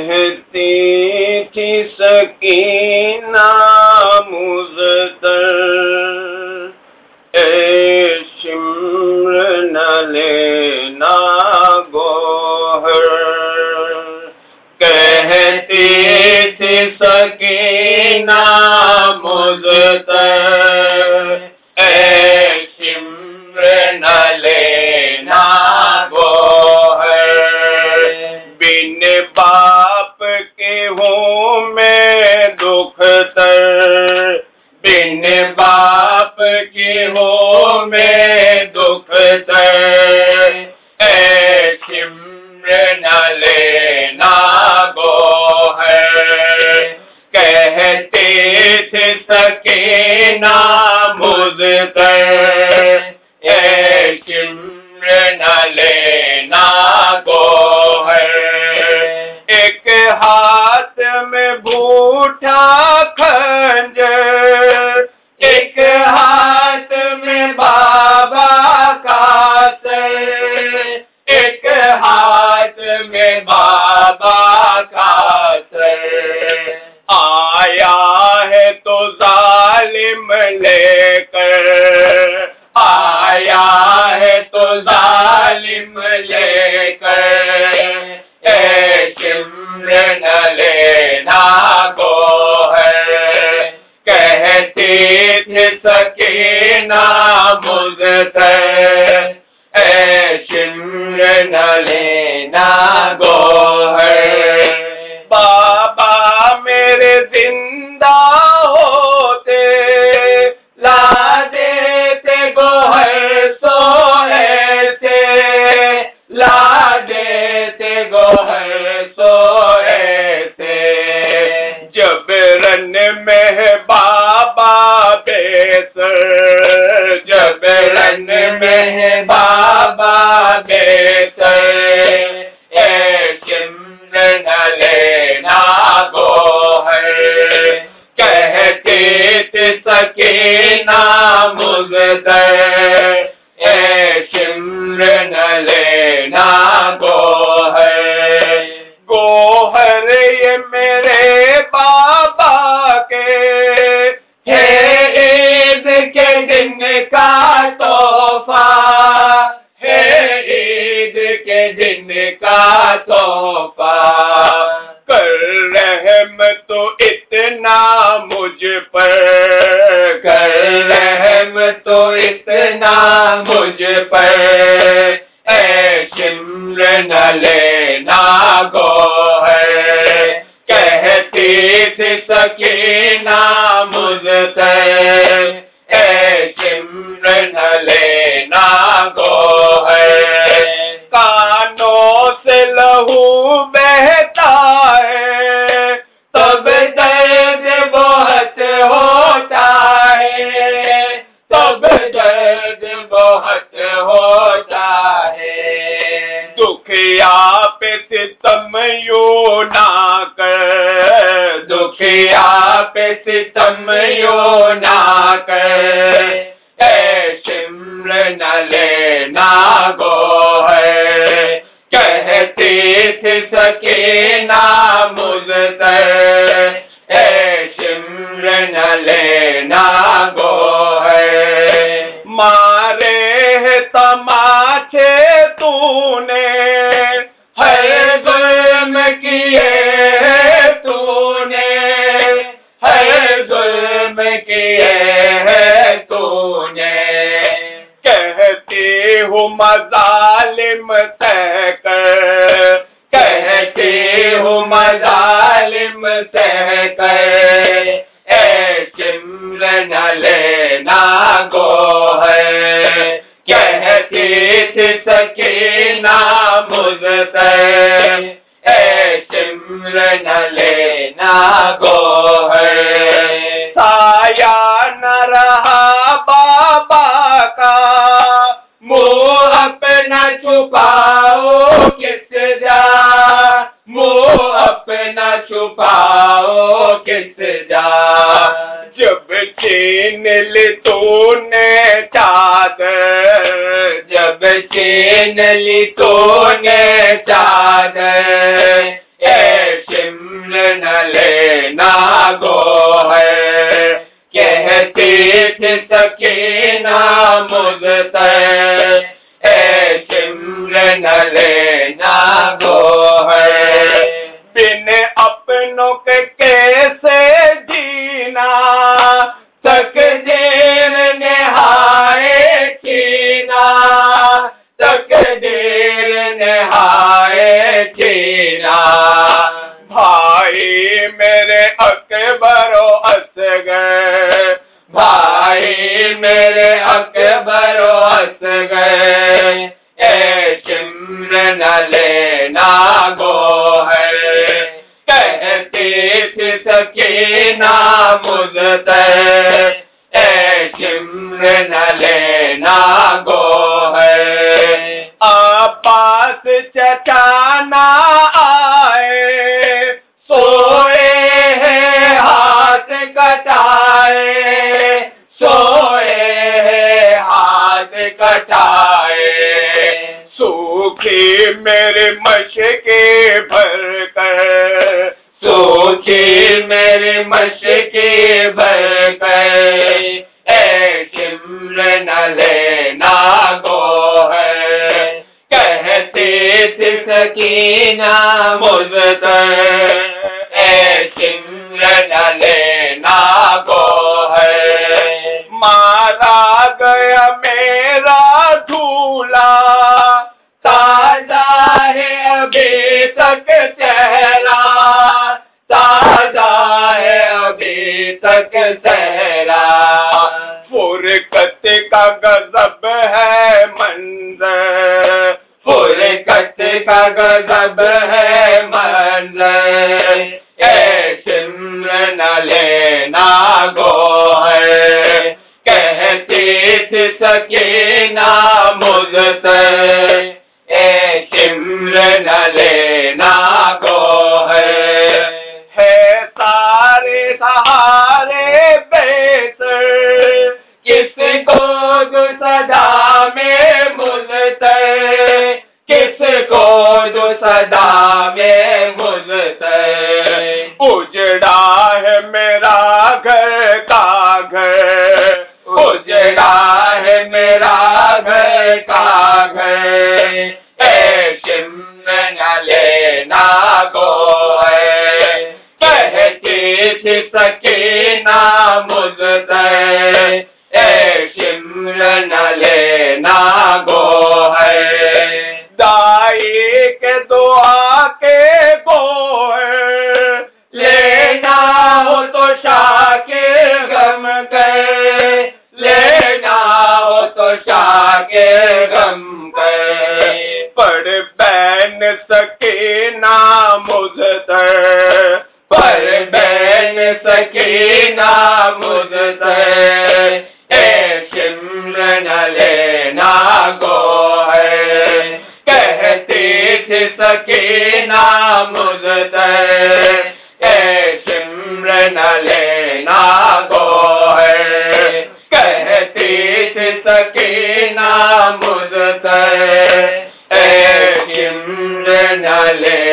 कहती थी सकीना मुज़्तर, ए शिम्र न लेना गोहर। कहती थी सकीना मुज़्तर, ए शिम्र न लेना गोहर। बिन बाप के हूँ मैं दुखतर, बिन बाप के हूँ मैं दुखतर। ए शिम्र न लेना गोहर। कहते थे सकीना मुज़्तर, ए शिम्र न लेना गोहर। एक हाथ में बूटा खंजर, एक हाथ में बाबा का सर, एक हाथ में बाबा का सर। आया है तो जालिम लेकर, आया है तो जालिम लेकर। ए शिम्र न लेना गोहर। कहती थी सकीना मुज़्तर, ए शिम्र न लेना गोहर। बाबा मेरे जिंदा होते ला देते गोहर सोए थे, ला देते गोहर सोए थे। जबरन में बाबा बेसर, जबरन में बाबा बेसर। ए शिम्र न लेना गोहर। कहते थे सकीना मुज़्तर, ए शिम्र न लेना गोहर। गोहर ये मेरे बाबा के है ईद के दिन का तोहफा, है ईद के दिन का तोहफा। कर रहम तो इतना मुझ पर, कर रहम तो इतना मुझ पर। ए शिम्र न लेना गोहर। कहती थी सकीना मुज़्तर, ए शिम्र न लेना गोहर। कानों से लहू बहता है तब दर्द बहुत होता है, तब दर्द बहुत होता है। दुखिया पे सितम यूं ना कर, दुखिया पे सितम यूं ना कर। ए शिम्र न लेना गोहर। कहती थी सकीना मुज़्तर, ए शिम्र न लेना गोहर। मारे है तमाचे तूने, हर जुल्म किए तूने, हर जुल्म किए है तूने। कहती हूँ मज़ालिम तह कर, कहती हूँ मज़ालिम तह कर। ए शिम्र न लेना गोहर। कहती थी सकीना मुज़्तर, ए शिम्र न लेना गोहर। साया न रहा बाबा का, मुँह अपना छुपाओ किस जा, मुँह अपना छुपाओ किस जा। जब छीन ली तूने चादर, जब छीन ली तूने चादर। ए सकीना मुझते ए सिमरन लेना गो है। बिन अपनों के कैसे जीना तकदीर निहाए छीना तकदीर निहाए छीना। भाई मेरे अकबरो असगर भाई मेरे अकबरो असगर ए सिमरन लेना गो है। कहती थी सकीना मुझते ए सिमरन लेना गो है। आपास चटाना आए सोए हैं हाथ कटाए सोए हैं हाथ कटाए। सूखी मेरे मशके भर कर सूखी मेरे मशके भर कर ए सिमरन लेना गो है। कहते थे सकीना मुझते ए सिमरन लेना गो है। मारा गया मेरा झूला ताजा है अभी तक चेहरा ताजा है अभी तक चेहरा। फुरकत का गजब है मंजर फुरकत का गजब है मंजर ए सिमरन लेना गो है। कहती थी सकीना मुझसे ए सिमरन लेना गो है। सारे सहारे बेसर किसको जो सदा में मुझते किसको जो सदा में मुझते। उजड़ा है मेरा घर का घर उजड़ा है मेरा घर का घर ए सिमरन लेना गो है। कहती थी सकीना मुझते ए सिमरन लेना गो है। दाई के दुआ के गो है लेना हो तो शाकिर गम कर लेना हो तो शाकिर गम कर। पर बैन सकीना मुझते पर बैन सकीना मुझते ए सिमरन लेना गो है। कहती थी सकीना मुझते ए सिमरन लेना गो है। कहती थी सकीना मुझसे ए सिमरन लेना